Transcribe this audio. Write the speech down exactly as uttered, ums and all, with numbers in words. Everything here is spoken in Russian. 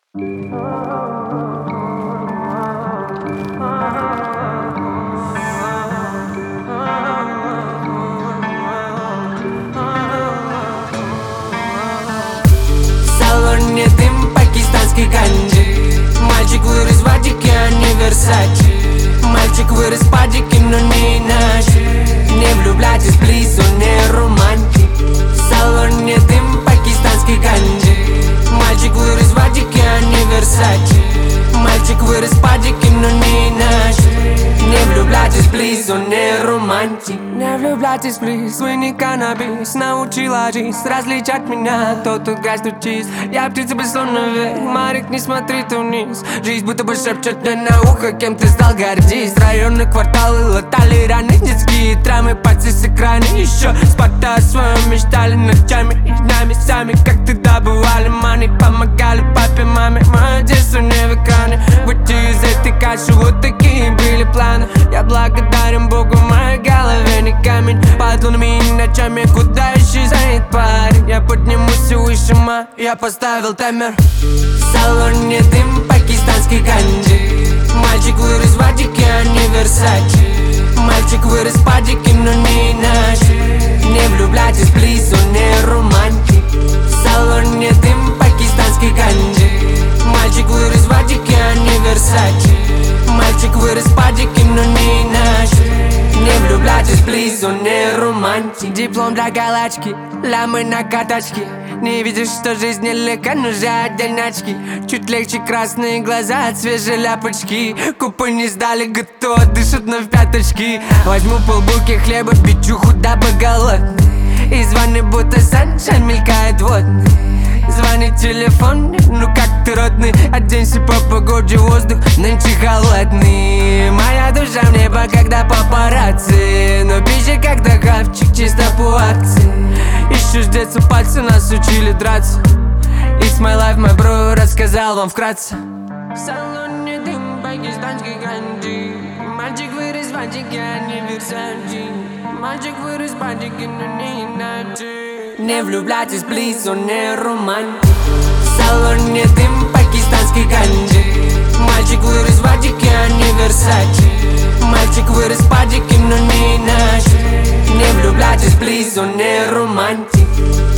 салоне дым пакистанский канди. Мальчик вырос в Адике, а не Версачи. Мальчик вырос в Падике, но не иначе. Не влюбляйтесь, плиз, он не романтик. В салоне дым пакистанский канди. Мальчик вырос в Адике, а не Версачи. Мальчик вырос в Падике, но не иначе. Не влюбляйтесь, плиз, он не романтик. Не влюбляйтесь, плиз, вы не каннабис. Научила жизнь различать меня, тот, тут грязь, тут чиз. Я птица без наверх, Марик, не смотри ты вниз. Жизнь будто бы шепчет мне на ухо, кем ты стал, гордись. Районные кварталы латали раны, детские травмы, пальцы с экрана. Еще спорта о своем мечтали ночами и днями. Сами, как ты добывали мани, помогали папе, маме. Мое детство не в экране, выйти из этой каши, вот такие были планы. Я благодарен Богу, в моей голове не камень. Под лунами и ночами, куда исчезает парень. Я поднимусь все выше, ма, я поставил таймер. В салоне дым пакистанский канди. Мальчик вырос в Адике, а не Версачи. Мальчик вырос в Падике, но не иначе. Не влюбляйтесь, плиз, он не романтик. В салоне дым пакистанский канди. Мальчик вырос в Адике, а не Версачи. Мальчик вырос в Падике, но не иначе. Не влюбляйтесь, плиз, он не романтик. Диплом для галочки, лямы на каточке. Не видишь, что жизнь нелегка, нужны отдельнячки. Чуть легче красные глаза от свежей ляпочки. Купы не сдали, готово, дышат на в пяточки. Возьму полбуки хлеба, печуху, дабы голодный. И звони, будто саншайн мелькает водный. Звонит телефон, ну как ты, родный? Оденься по погоде, воздух нынче холодный. Моя душа в небо, когда папарацци. Но пища, когда хавчик, чисто по акции. Еще с детства пальцы нас учили драться. It's my life, my bro, рассказал вам вкратце. В салоне дым пакистанский канди. Мальчик вырос в Адике, а не Версачи. Мальчик вырос в Падике, но не иначе. Не влюбляйтесь, плиз, он не романтик. В салоне дым пакистанский канди. Мальчик вырос в Адике, а не Версачи. Мальчик вырос в Падике, но не иначе. Не влюбляйтесь, плиз, он не романтик.